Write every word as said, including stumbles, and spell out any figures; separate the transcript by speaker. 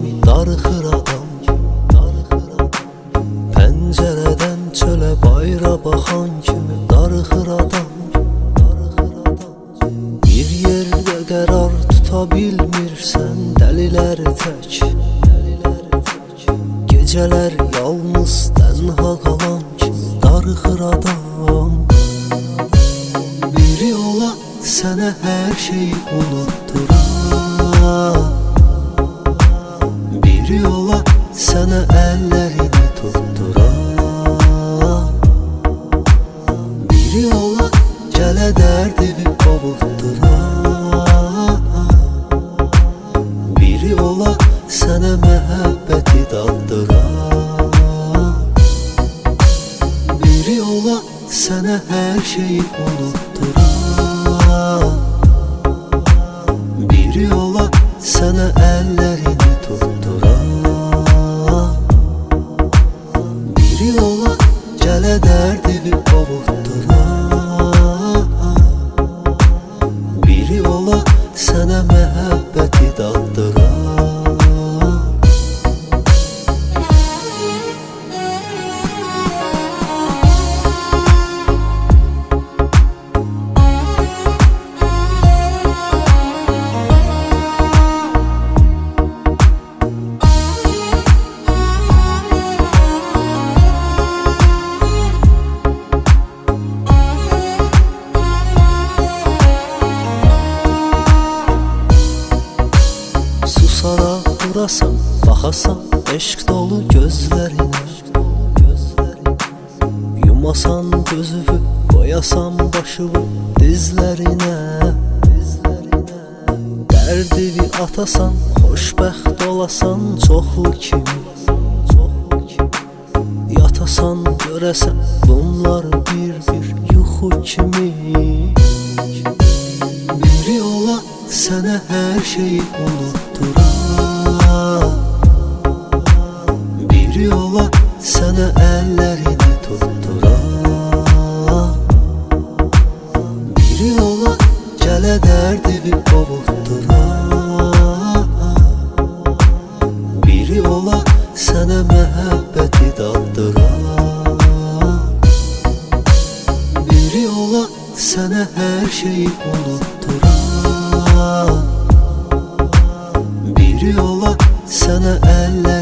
Speaker 1: kimi darıxır adam. Pəncərədən çölə bayra baxan kimi darıxır adam. Bir yerdə qərar tuta bilmirsən, dəlilər tək. Gecələr yalnız tənha qalan kimi darıxır adam. Biri ola sənə hər şeyi unutdurar, biri ola sənə əllərini tutdurar, biri ola gələ dərdini qovutdurar, biri ola sənə məhəbbəti daddırar, biri ola sənə hər şeyi unutdurar, biri ola sənə əllərini tutdurar, biri ola gələ dərdini qovutdurar, biri ola sənə məhəbbəti daddırar. Susaraq durasan, baxasan eşq dolu gözlərinə, yumasan gözünü, qoyasan başını dizlərinə, dərdini atasan, xoşbəxt olasan çoxlu kimi, yatasan görəsən bunlar bir-bir yuxu kimi. Biri ola sənə hər şeyi unutdurar, biri ola sənə əllərini tutdurar, biri ola gələ dərdini qovutdurar, biri ola sənə məhəbbəti daddırar, biri ola sənə hər şeyi unutdurar, biri ola sənə əllərini